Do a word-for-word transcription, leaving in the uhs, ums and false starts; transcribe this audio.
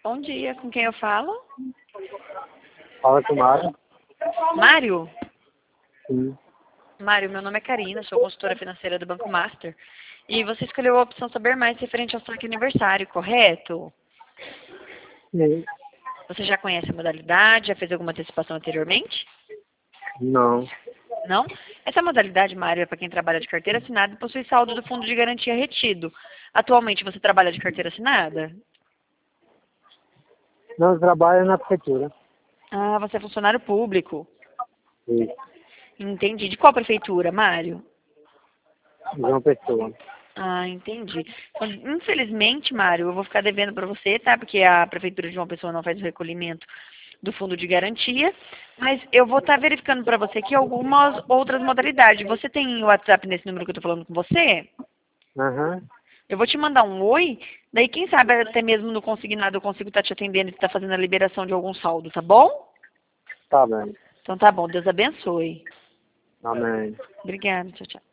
Bom dia, com quem eu falo? Fala com o Mário. Mário? Sim. Mário, meu nome é Karina, sou consultora financeira do Banco Master. E você escolheu a opção saber mais referente ao saque aniversário, correto? Sim. Você já conhece a modalidade, já fez alguma antecipação anteriormente? Não. Não? Essa modalidade, Mário, é para quem trabalha de carteira assinada e possui saldo do fundo de garantia retido. Atualmente você trabalha de carteira assinada? Não, eu trabalho na prefeitura. Ah, você é funcionário público. Isso. Entendi. De qual prefeitura, Mário? João Pessoa. Ah, entendi. Então, infelizmente, Mário, eu vou ficar devendo para você, tá? Porque a Prefeitura de João Pessoa não faz o recolhimento do fundo de garantia. Mas eu vou estar verificando para você aqui algumas outras modalidades. Você tem o WhatsApp nesse número que eu estou falando com você? Aham. Eu vou te mandar um oi, daí quem sabe até mesmo no consignado eu consigo estar te atendendo e estar fazendo a liberação de algum saldo, tá bom? Tá bem. Então tá bom, Deus abençoe. Amém. Obrigada, tchau, tchau.